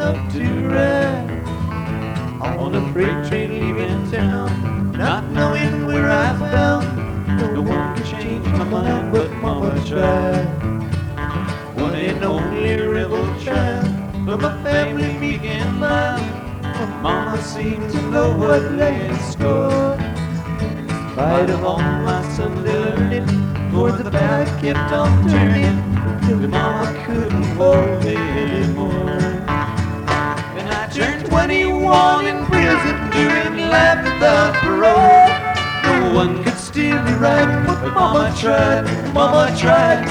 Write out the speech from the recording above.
love to ride on a freight train leaving town, not knowing where I found. No one could change my mind, but Mama tried. One and only rebel child, but my family began mine. Mama seemed to know what lay in store. In spite of all my Sunday learning, toward the back kept on turning, till Mama couldn't hold me anymore. And I turned 21 in prison, doing life without parole. No one could steer me right, but Mama tried, Mama tried.